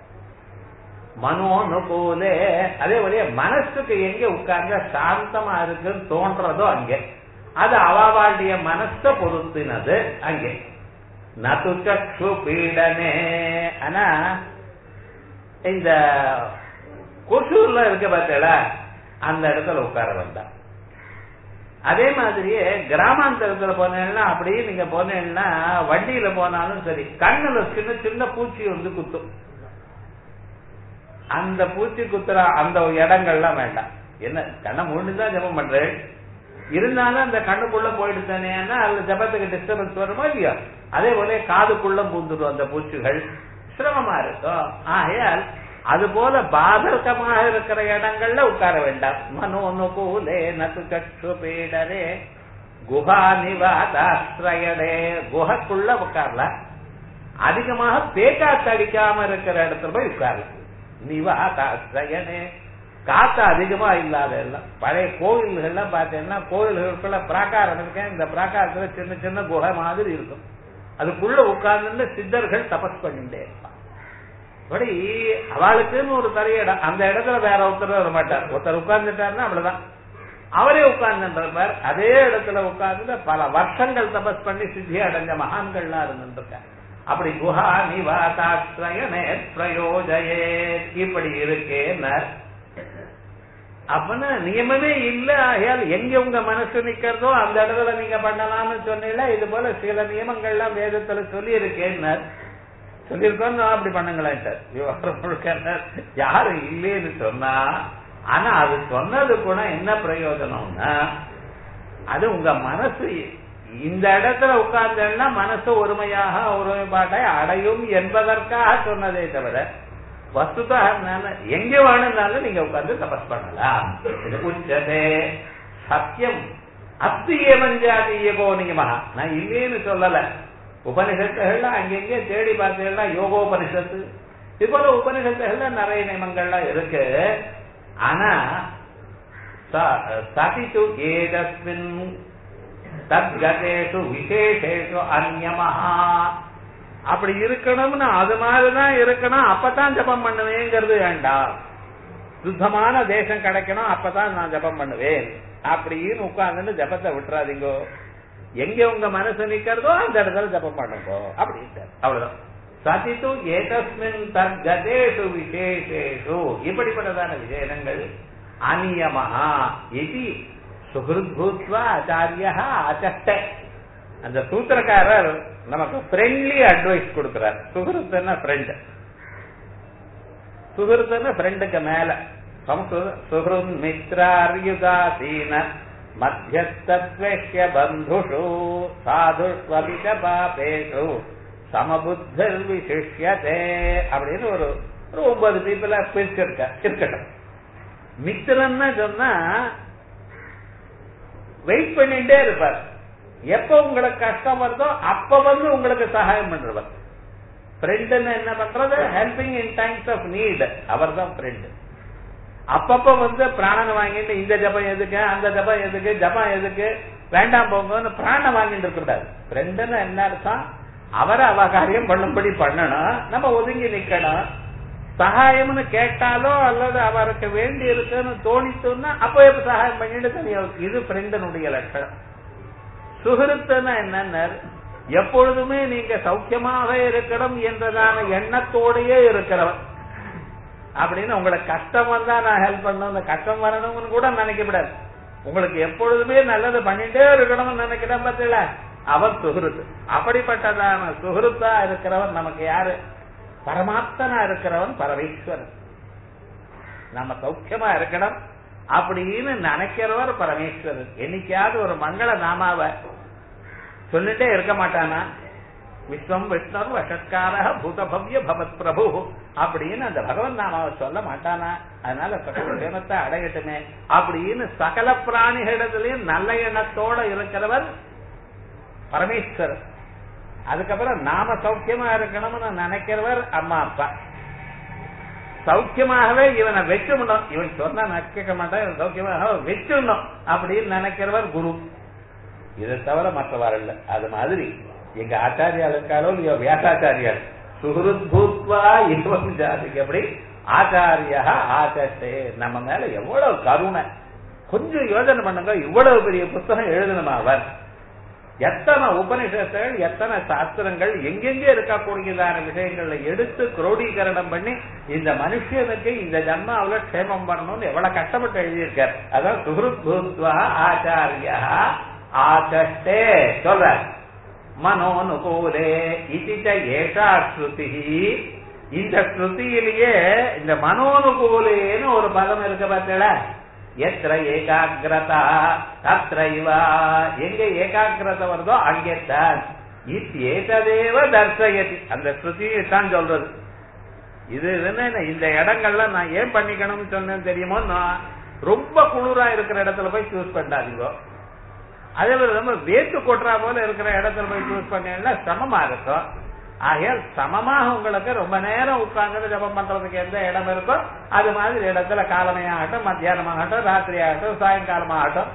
Speaker 1: மனோனுகூலே. அதே போல மனசுக்கு எங்க உட்கார்ந்த சாந்தமா இருக்குன்னு தோன்றதோ அங்கே, அது அவளுடைய மனசை பொருத்தினது அங்கே. நது சக்ஷு பீடனே. ஆனா இந்த கொசூர்ல இருக்க பார்த்தல அந்த இடத்துல உட்கார வேண்டாம். அதே மாதிரியே கிராமாந்தரத்துல போனேன்னா, அப்படியே நீங்க போனேன்னா வண்டியில போனாலும் சரி, கண்ணுல சின்ன சின்ன பூச்சி வந்து குத்தும். அந்த பூச்சி குத்துற அந்த இடங்கள்லாம் வேண்டாம். என்ன கண்ணை மூடிதான் ஜபம் பண்றேன், இருந்தாலும் அந்த கண்ணுக்குள்ள போயிட்டு தானே அந்த ஜபத்துக்கு டிஸ்டர்பன்ஸ் வருமா இல்லையா. அதே போல காதுக்குள்ள பூந்துடும் அந்த பூச்சிகள், சிரமமா இருக்கும். ஆகையால் அது போல பாதகமாக இருக்கிற இடங்கள்ல உட்கார வேண்டாம். மனோனுகூலே நது சக்ஷு பீடரே குஹா நிவாதாஸ்ரயடே. குஹக்குள்ள உட்காரலாம். அதிகமாக பேக்காத்து அடிக்காம இருக்கிற இடத்துல போய் உட்காரலாம். நிவாதாஸ்ரயனே, காத்து அதிகமா இல்லாத எல்லாம். பழைய கோவில்கள்லாம் பார்த்தீங்கன்னா கோவில்களுக்குள்ள பிராகாரம் இருக்கேன், இந்த பிராகாரத்துல சின்ன சின்ன குகை மாதிரி இருக்கும். அதுக்குள்ள உட்கார்ந்து சித்தர்கள் தபஸ் பண்ணிட்டே இருப்பான். அப்படி அவளுக்குன்னு ஒரு தரைய இடம், அந்த இடத்துல வேற ஒருத்தர் வர மாட்டார். ஒருத்தர் உட்கார்ந்துட்டாருன்னா அவ்வளவுதான், அவரே உட்கார்ந்துருப்பார். அதே இடத்துல உட்கார்ந்து பல வருஷங்கள் தபஸ் பண்ணி சித்தி அடைஞ்ச மகான்கள்லாம் இருந்துருக்காங்க. அப்படி குஹா நிவாதாஸ்ரயனே பிரயோஜயே இப்படி இருக்கேன்னு அப்பனா நியமமே இல்ல. ஆகையால் எங்க உங்க மனசு நிக்கிறதோ அந்த இடத்துல நீங்க பண்ணலாம்னு சொன்னீங்களா. இது போல சில நியமங்கள்லாம் வேதத்துல சொல்லி இருக்கேன்னு சொல்லியிருக்கோம், அப்படி பண்ணுங்களேன். யாரு இல்லேன்னு சொன்னா, ஆனா அது சொன்னது கூட என்ன பிரயோஜனம்னா, அது உங்க மனசு இந்த இடத்துல உட்கார்ந்தா மனசு ஒருமையாக ஒருமைப்பாட்டை அடையும் என்பதற்காக சொன்னதே தவிர வஸ்துதா எங்க வேணும்னாலும் நீங்க உட்கார்ந்து தபஸ் பண்ணலாம். உச்சதே சத்தியம் அஸ்தியேவஞ்சாதீயகோ நியமஹா. நான் இல்லேன்னு சொல்லல. உபனிஷத்துகள்ல அங்கெங்கே தேடி பார்த்தீங்கன்னா யோகோபனிஷத்து இது போல உபனிஷத்துகள்ல நிறைய நியமங்கள்லாம் இருக்கு. ஆனா சதித்து ஏதஸ்மின் தத்கதேஷு விசேஷேஷு அந்யமஹா அப்படி இருக்கணும்னு அது மாதிரிதான் இருக்கணும், அப்பதான் ஜபம் பண்ணுவேங்கிறது வேண்டாம். சுத்தமான தேசம் கிடைக்கணும், அப்பதான் நான் ஜபம் பண்ணுவேன் அப்படின்னு உட்கார்ந்து ஜபத்தை விட்டுறாதீங்கோ. எங்க உங்க மனசு நிக்கிறதோ அந்த இடத்துல ஜபம் பண்ணுங்க அப்படின்னு. அவ்வளவுதான். சதித்து ஏதஸ்மின் தத்கதேஷு விசேஷேஷு இப்படிப்பட்டதான விசேஷங்கள் அநியமஹா இது சுஹൃத்பூத்வா ஆச்சாரிய ஆச்சஷ்ட. அந்த சூத்திரக்காரர் நமக்கு ஃப்ரெண்ட்லி அட்வைஸ் கொடுக்கிறார். சுஹൃத்னா ஃப்ரெண்ட், சுஹൃத்னா ஃப்ரெண்டுக்கு மேல சுஹൃத் மித்ரார்யுதாசீன மத்தியஸ்தத்வேஷ்ய பந்துஷு சாதுஷ்வபித பாபேஷு சமபுத்தர் விசிஷ்யதே அப்படின்னு ஒரு 9 பீப்புளா இருக்கட்டும். மித்திரன்னு சொன்னா வெயிட் பண்ணிட்டே இருப்பார். எப்ப உங்களுக்கு கஷ்டம் வருதோ அப்ப வந்து உங்களுக்கு சகாயம் பண்றவர். ஃப்ரெண்டுன்னு என்ன பண்றது? Helping in times of need. அவர் தான் ஃப்ரெண்டு. அப்பப்ப வந்து பிராணனை வாங்கிட்டு இந்த ஜபம் எதுக்கு, அந்த ஜபம் எதுக்கு, ஜபம் எதுக்கு, வேண்டாம் போங்கன்னு பிராண வாங்கிட்டு இருக்கக்கூடாது. ஃப்ரெண்டுன்னு என்ன அர்த்தம்? அவரை அவ காரியம் பண்ணும்படி பண்ணணும், நம்ம ஒதுங்கி நிக்கணும். சகாயம்னு கேட்டாலோ அல்லது அவருக்கு வேண்டி இருக்குன்னு தோணித்தோம்னா அப்போ எப்ப சகாயம் பண்ணிட்டு தனியா. இது ஃப்ரெண்டனுடைய லட்சணம். சுஹൃத்துன்னா என்னன்னா எப்பொழுதுமே நீங்க சௌக்கியமாக இருக்கணும் என்றதான எண்ணத்தோடையே இருக்கிறவன். அப்படின்னு உங்களுக்கு கஷ்டம் வந்தா நான் ஹெல்ப் பண்ணணும், இந்த கஷ்டம் வரணும்னு கூட நினைக்கப்படாது. உங்களுக்கு எப்பொழுதுமே நல்லது பண்ணிட்டே இருக்கணும்னு நினைக்கிறேன் பார்த்தீங்களா, அவன் சுஹൃத். அப்படிப்பட்டதான சுஹൃத்தா இருக்கிறவன் நமக்கு யாரு? பரமாத்மனா இருக்கிறவன் பரமேஸ்வரன். நம்ம சௌக்கியமா இருக்கணும் அப்படின்னு நினைக்கிறவர் பரமேஸ்வரன். என்னைக்காவது ஒரு மங்கள நாமாவை சொல்லிட்டே இருக்க மாட்டானா? விஸ்வம் விஷ்ணு வஷத்கார பூதபவ்ய பவத் பிரபு அப்படின்னு அந்த பகவன் நாமாவை சொல்ல மாட்டானா? அதனால சகலத்தை அடையட்டுமே அப்படின்னு சகல பிராணிகளிடத்திலையும் நல்ல எண்ணத்தோட இருக்கிறவர் பரமேஸ்வரர். அதுக்கப்புறம் நாம சௌக்கியமா இருக்கணும்னு நினைக்கிறவர் அம்மா அப்பா. சௌக்கியமாகவே இவனை வச்சுடணும், இவன் சொன்னா நக்க மாட்டான், இவன் சௌக்கியமாக வச்சுடணும் அப்படின்னு நினைக்கிறவர் குரு. இதை தவிர மற்றவர்கள். அது மாதிரி எங்க ஆச்சாரியால் இருக்காளோ இல்லையோ வியாசாச்சாரியால் சுஹൃத் பூத்வா இவன் ஜாதிக்கு எப்படி ஆச்சாரியா ஆச்சே. நம்ம மேல எவ்வளவு கருணை. கொஞ்சம் யோசனை பண்ணுங்க, இவ்வளவு பெரிய புத்தகம் எழுதணுமா அவர்? எத்தனை உபனிஷத்துகள், எத்தனை சாஸ்திரங்கள், எங்கெங்கே இருக்கக்கூடியதான விஷயங்களை எடுத்து குரோடீகரணம் பண்ணி இந்த மனுஷனுக்கு இந்த ஜன்மாவில க்ஷேமம் பண்ணணும்னு எவ்வளவு கஷ்டப்பட்டு எழுதியிருக்கார். அதான் சுஹൃத் பூத்வா ஆச்சாரியா ஆச்சே சொல்ற. மனோனுகூலே இதிச்ச ஏஷா ஸ்ருதி. இந்த ஸ்ருதியிலேயே இந்த மனோனுகூலேன்னு ஒரு பதம் இருக்கு பார்த்தீங்களா? எத்திர ஏகாகிரதா தத்ரைவா. எங்க ஏகாகிரதை வருதோ அங்கேத்தான். இத்தேததேவ தர்சயதி. அந்த ஸ்ருதியை தான் சொல்றது. இது என்ன, இந்த இடங்கள்ல நான் ஏன் பண்ணிக்கணும்னு சொன்னேன்னு தெரியுமோ? நான் ரொம்ப குளிரா இருக்கிற இடத்துல போய் சூஸ் பண்ணாதீங்க. அதே மாதிரி நம்ம வேட்டு கொட்டுறா போல இருக்கிற இடத்துல போய் சூஸ் பண்ணீங்கன்னா சமமா இருக்கும். ஆகையால் சமமாக உங்களுக்கு ரொம்ப நேரம் உட்கார்ந்து ஜபம் பண்றதுக்கு எந்த இடம் இருக்கோ அது மாதிரி இடத்துல காலமையாகட்டும், மத்தியானமாகட்டும், ராத்திரி ஆகட்டும், சாயங்காலமாகட்டும்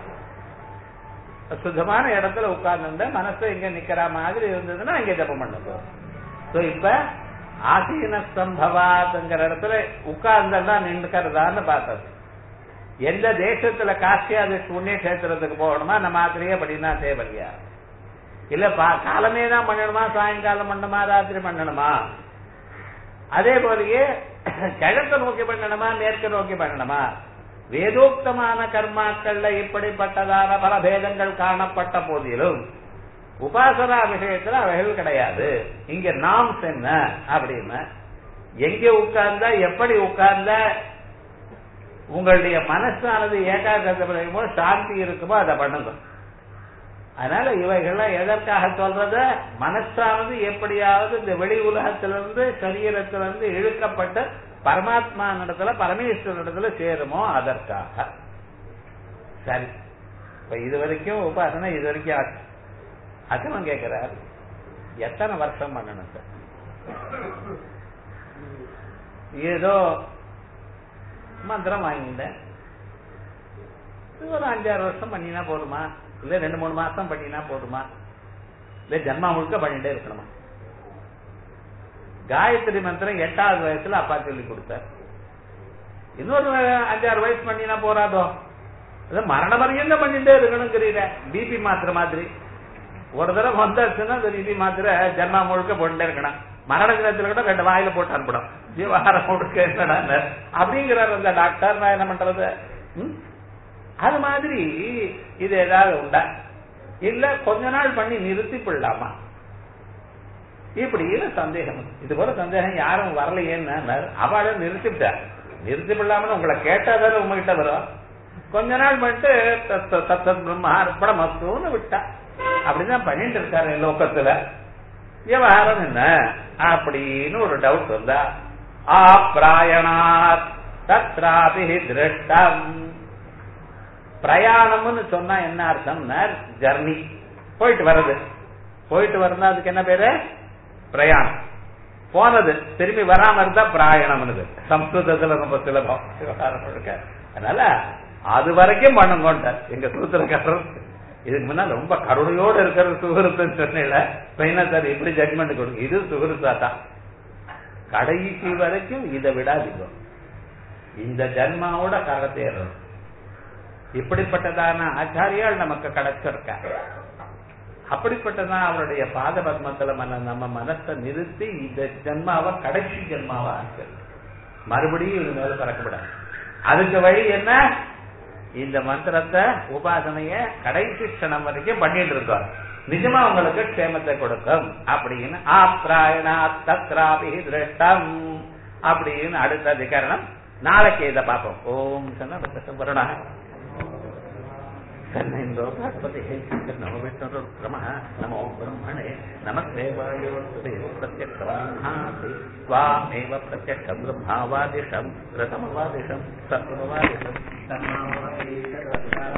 Speaker 1: சுத்தமான இடத்துல உட்கார்ந்து மனசு இங்க நிக்கிற மாதிரி இருந்ததுன்னா அங்கே ஜபம் பண்ணுங்க. இப்ப ஆசீன சம்பவாத்துங்கிற இடத்துல உட்கார்ந்தா நின்றுக்கிறதான்னு பார்த்தது. எந்த தேசத்துல காசியாதி புண்ணிய கஷேத்திரத்துக்கு போகணுமா நம்ம மாதிரியே அப்படின்னா தேவையா? இல்ல காலமே தான் பண்ணணுமா, சாயங்காலம் பண்ணணுமா, ராத்திரி பண்ணணுமா? அதே போலயே கிழக்கு நோக்கி பண்ணணுமா, மேற்கு நோக்கி பண்ணணுமா? வேதோக்தமான கர்மாக்கள்ல இப்படிப்பட்டதான பல பேதங்கள் காணப்பட்ட போதிலும் உபாசனா விஷயத்துல அவைகள் கிடையாது. இங்க நாம் என்ன அப்படின்னு எங்க உட்கார்ந்தா எப்படி உட்கார்ந்தா உங்களுடைய மனசானது ஏகாகிரதை சாந்தி இருக்குமோ அதை பண்ணுங்க. அதனால இவைகள்லாம் எதற்காக சொல்றது? மனசானது எப்படியாவது இந்த வெளி உலகத்திலிருந்து சரீரத்திலிருந்து இழுக்கப்பட்டு பரமாத்மா இடத்துல பரமேஸ்வரன் இடத்துல சேருமோ அதற்காக. சரி, இப்ப இது வரைக்கும் உபாசனை இது வரைக்கும் ஆச்சு. அச்சமன் கேட்கிறார், எத்தனை வருஷம் பண்ணணும் சார்? ஏதோ மந்திரம் வாங்கிட்டேன், ஒரு 5-6 வருஷம் பண்ணினா போதுமா, இல்ல 2-3 மாசம் பண்ணினா போதுமா, இல்ல ஜன்மா முழுக்க பண்ணிட்டே இருக்கணுமா? காயத்ரி மந்திரம் 8வது வயசுல அப்பா சொல்லி கொடுத்தார். இன்னொரு 5-6 வயசு பண்ணினா போறாதோ? மரண பரியந்த பண்ணிட்டே இருக்கணும். பிபி மாத்திரை மாதிரி ஒரு தடவை வந்தாச்சுன்னா அந்த பிபி மாத்திரை ஜன்மா முழுக்க போட்டுட்டே இருக்கணும். மரண தினத்துல கூட 2 வாயில போட்டு அனுப்பிடும். விவகாரம் முழுக்க என்னடா அப்படிங்கிறார் அந்த டாக்டர். நான் என்ன பண்றது? அது மாதிரி இது ஏதாவது உண்டா, இல்ல கொஞ்ச நாள் பண்ணி நிறுத்தி போடலாமா, இப்படின்னு சந்தேகம். இது போல சந்தேகம் யாரும் வரலையேன்னு அவளை நிறுத்திவிட்டார். நிறுத்தி விடலாமனு உங்களை கேட்டாதான உங்ககிட்ட வரும். கொஞ்ச நாள் பண்ணிட்டு தத்தத் பிரம்மா அர்ப்பணமஸ்துன்னு விட்டா. அப்படிதான் பண்ணிட்டு இருக்காரு லோகத்துல. விவகாரம் என்ன அப்படின்னு ஒரு டவுட் வந்தா, ஆப்ராயணாத் தத்ராபி திருஷ்டம். பிரயாணம்னு சொன்னா என்ன அர்த்தம்னா ஜர்னி, போயிட்டு வர்றது. போயிட்டு வரணும், அதுக்கு என்ன பேரு? பிரயாணம். போனது திரும்பி வராம இருந்தா பிராயணம். சம்ஸ்கிருதத்துல ரொம்ப சுலபம் விவகாரம் இருக்க. அதனால அது வரைக்கும் பண்ணுங்க எங்க சூத்திரக்காரர். இதுக்கு முன்னாடி ரொம்ப கருணையோடு இருக்கிற சுகருத்துன்னு சொன்னேன். என்ன சார் இப்படி ஜட்மெண்ட் கொடுங்க? இது சுகருத்தா தான். கடைசி வரைக்கும் இதை விடாதீங்க. இந்த ஜன்மாவோட கரத்தேறும். இப்படிப்பட்டதான ஆச்சாரியால் நமக்கு கிடைச்சிருக்க. அப்படிப்பட்டதான் அவருடைய பாத பத்மத்துல நம்ம மனசை நிறுத்தி இந்த ஜன்மாவை கடைசி ஜன்மாவா மறுபடியும் இது மேல பறக்கப்படாது. அதுக்கு வழி என்ன? இந்த மந்திரத்தை உபாசனைய கடைசி க்ஷணம் வரைக்கும் பண்ணிட்டு இருக்கோம். நிஜமா உங்களுக்கு க்ஷேமத்தை கொடுக்கும் அப்படின்னு ஆப்ராயணா தத்ராபி திருஷ்டம் அப்படின்னு அடுத்த அதிகரணம். நாளைக்கு இதை பார்ப்போம். ஓம் சன்னவருணா कन्नेन्द्रो बृहस्पतिः नमो विष्णुरुक्रमः नमो ब्रह्मणे नमस्ते वायुवत्सुते प्रत्यक्षब्रह्मासि त्वामेव प्रत्यक्षं ब्रह्मावादिशं प्रथमवादिशं सत्त्ववादिशं